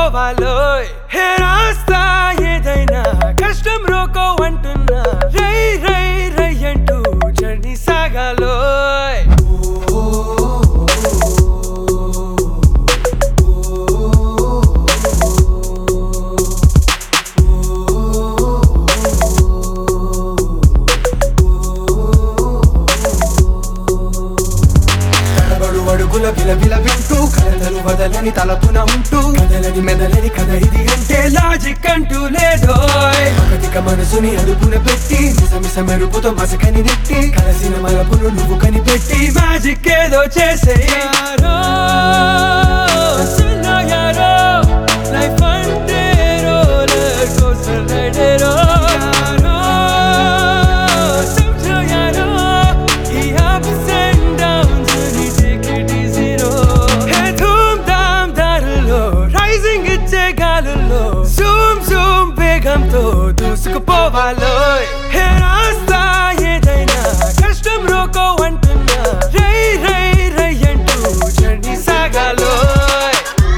దూసుకుపోవాలోయ్ హే రాస్తా ఏదైనా కష్టం రోకో అంటున్నా రై రై రై అంటూ జర్నీ సాగాలోయ్ అడుగుల విలవిల వింటూ కలతలు వదలని తలపున ఉంటూ కదలని మెదలని కథ ఇది అంటే లాజిక్ అంటూ లేదోయ్ ఒకటిక మనసుని అదుపున పెట్టి మిసమిస మెరుపుతో మసకని నెట్టి కలసిన మలపును నువ్వు కనిపెట్టి మ్యాజిక్ ఏదో చేసే యారో సున్నా యారో లైఫ్ అంటే రోలర్ కోస్టర్ రైడేరో యారో సమझो యారో ఈ అప్స్ అండ్ డౌన్స్ ని టేక్ ఇట్ ఈజీ రో హే ధూమ్ ధామ్ దారుల్లో రైజింగ్ ఇచ్చే గాలుల్లో జూమ్ జూమ్ వేగంతో దూసుకుపోవాలోయ్ హే రాస్తా ఏదైనా కష్టం రోకో అంటున్నా రై రై రై అంటూ జర్నీ సాగాలోయ్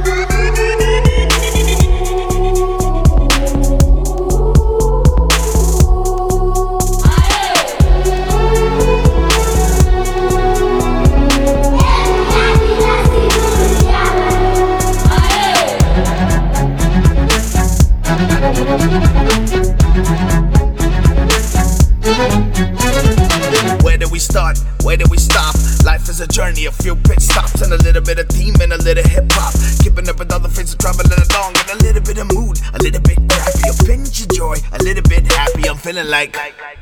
Where do we start? Where do we stop? Life is a journey, a few pit stops and a little bit of theme and a little hip hop. Keeping up with other friends traveling along and a little bit of mood, a little bit crappy, a pinch of joy, a little bit happy. I'm feeling like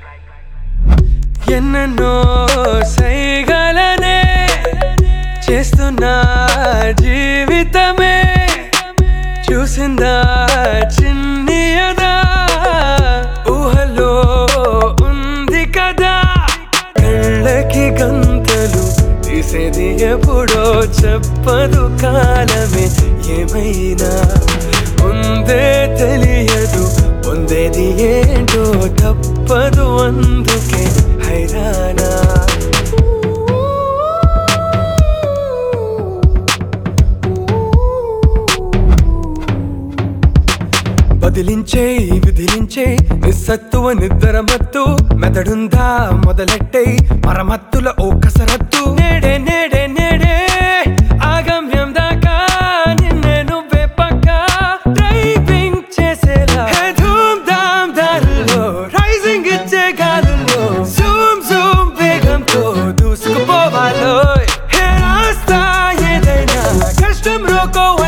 ఎన్నెన్నో సైగలనే చేస్తున్నా జీవితమే చూసిందా చిన్నియదా ఊహలో ఉంది కదా కళ్ళకి గంతలు తీసేది ఎప్పుడో చెప్పదు కాలమే ఏమైనా ఉందే తెలియదు పొందేది ఏంటో తప్పదు అందుకే హైరానా బదిలించే విధిలించే నిస్సత్తువ నిద్రమత్తు మెదడుందా మొదలెట్టే మరమత్తుల ఓ కసరత్తు నేడే నేడే నేడే ఆగమ్యం దాకా నిన్నే నువ్వే పక్కా డ్రైవింగ్ చేసేలా హే ధూమ్ ధామ్ దారుల్లో రైజింగ్ ఇచ్చే గాలుల్లో జూమ్ జూమ్ వేగంతో దూసుకుపోవాలోయ్ హే రాస్తా ఏదైనా కష్టం రోకో